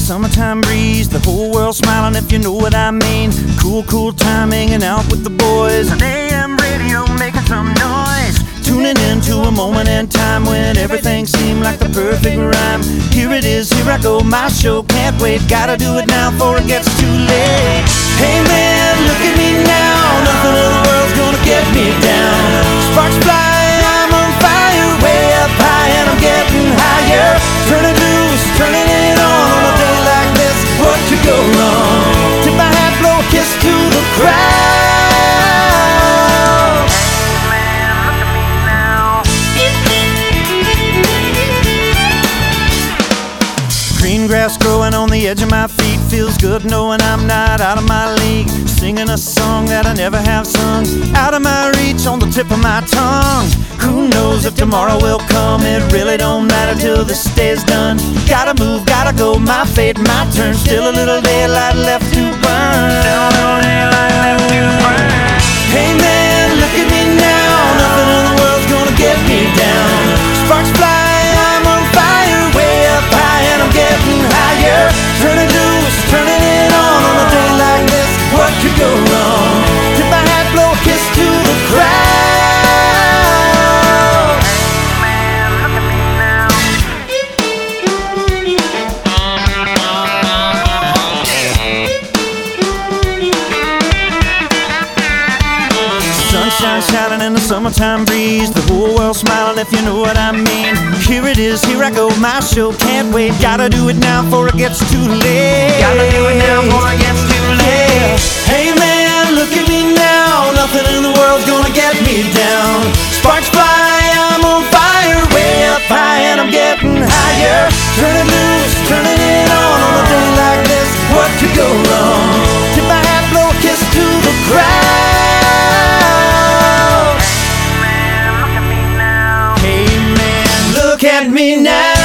summertime breeze, the whole world smiling if you know what I mean. Cool, cool time hanging out with the boys. An AM radio making some noise. Tuning into a moment in time when everything seemed like the perfect rhyme. Here it is, here I go, my show, can't wait. Gotta do it now before it gets too late. Hey man, look at me now, nothing in the world's gonna get me down. Sparks fly, I'm on fire, way up high and I'm getting higher. Turning loose, turning it on a day like this, what could go wrong? Tip my hat, blow a kiss to the crowd. Green grass growing on the edge of my feet, feels good knowing I'm not out of my league. Singing a song that I never have sung, out of my reach, on the tip of my tongue. Who knows if tomorrow will come, it really don't matter till this day is done. Gotta move, gotta go, my fate, my turn. Still a little daylight left to burn. Still a little daylight left to burn. Hey man, look at me now, nothing in the world's gonna get me down. Sparks fly, I'm on fire, way up high and I'm getting higher. Turning loose, turning it on a day like this, what could go wrong? Tip my hat, blow a kiss to the crowd. Hey man, look at me now. Sunshine shining in the summertime breeze, the whole world smiling if you know what I mean. Here it is, here I go, my show, can't wait. Gotta do it now before it gets too late. Gotta do it now before it gets too late. Hey man, look at me now, nothing in the world's gonna get me down. Sparks fly, I'm on fire, way up high and I'm getting higher. Turning loose, turning it on a day like this, what could go wrong? Tip my hat, blow a kiss to the crowd. Hey man, look at me now.